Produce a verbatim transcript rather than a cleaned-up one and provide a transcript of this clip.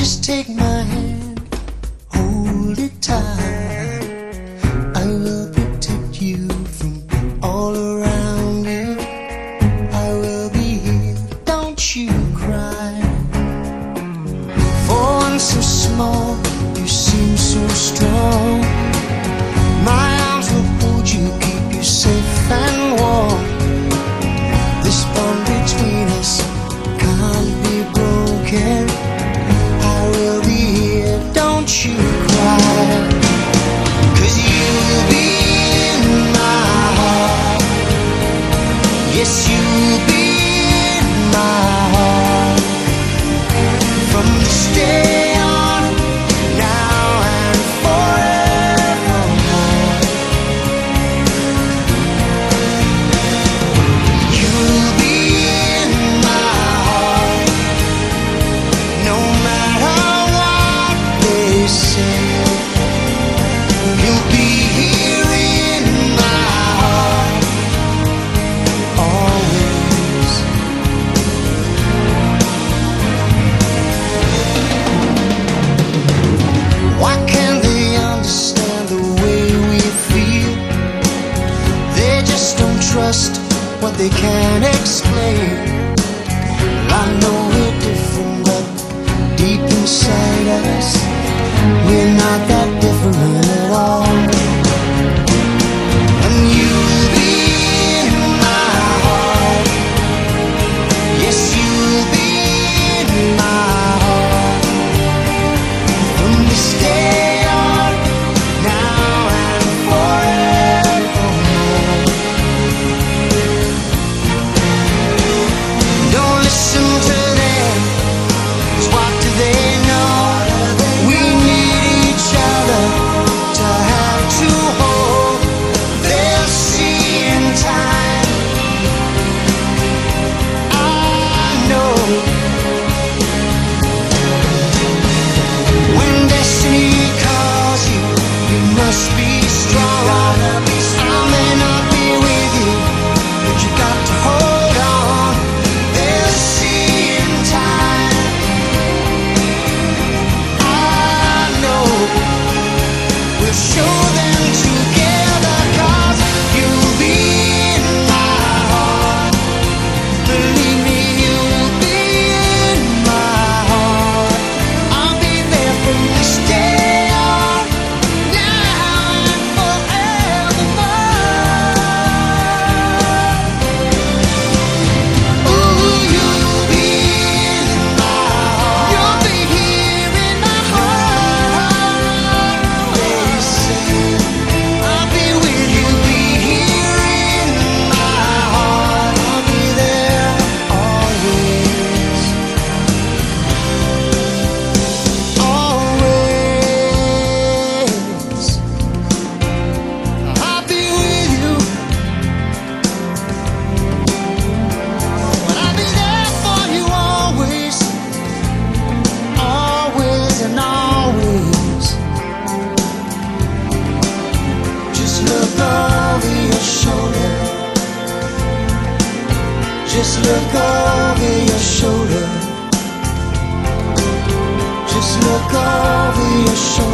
Just take my hand, hold it tight. I will protect you from all around you. I will be here, don't you cry. For one so small, you seem so strong. My arms will hold you, keep you safe and warm. This bond between us can't be broken. I will be here, don't you cry. 'Cause you'll be in my heart. Yes, you'll be in my heart. From this day on, now and forevermore. You'll be in my heart. No matter what they say, you'll be here in my heart always. Why can't they understand the way we feel? They just don't trust what they can't explain. I know we're different, but deep inside us, we're not that different at all. And you'll be in my heart. Yes, you'll be in my heart. From this day on, now and forevermore. Don't listen to them, 'cause what do they know? We need each other to have to hold. They'll see in time, I know. When destiny calls you, you must be strong. I may not be with you, but you got to hold on. They'll see in time, I know. We'll show them together, 'cause you'll be in my heart. Believe me, you'll be in my heart. I'll be there from this day on, now and forevermore. Ooh, you'll be in my heart. You'll be here in my heart. They say I'll be with you, be here in my heart. I'll be there always, always. I'll be with you, but I'll be there for you always, always and always. Just look over your shoulder. Just look over your shoulder. Just look over your shoulder.